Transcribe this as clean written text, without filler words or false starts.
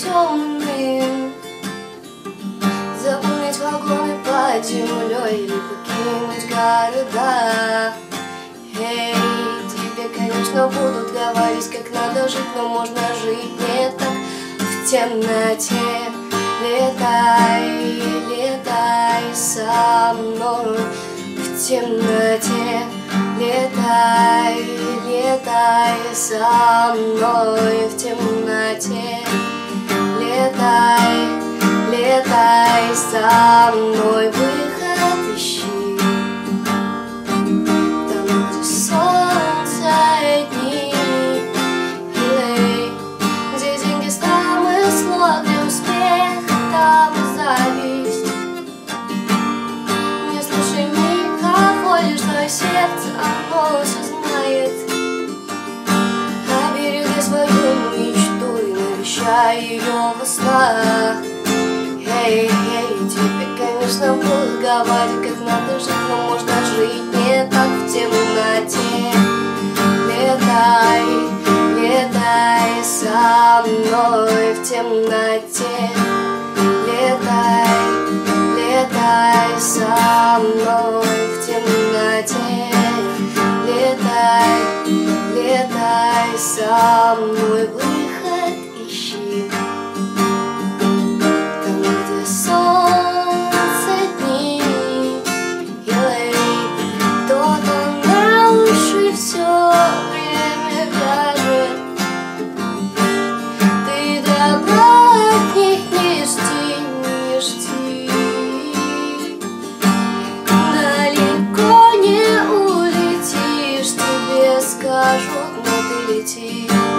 темным, заполнить вагоны под землей или покинуть города. Эй, тебе, конечно, будут говорить, как надо жить, но можно жить не так. В темноте летай, летай со мной. В темноте летай, летай со мной. В темноте летай, летай со мной. Выход ищи там, где солнце и дни, где деньги самый слот, где успех, там и зависть. Не слушай никого, лишь твое сердце, оно все знает. Обереги свою мечту и навещай ее во снах. Эй, эй, тебе, конечно, будут говорить, как надо жить, но можно жить не так. В темноте летай, летай со мной. В темноте летай, летай со мной. В темноте летай, летай со мной. Выход ищи там, где солнце дни, кто-то на уши все время вяжет. Ты добра от них не жди, не жди. Далеко не улетишь, тебе скажут, но ты лети.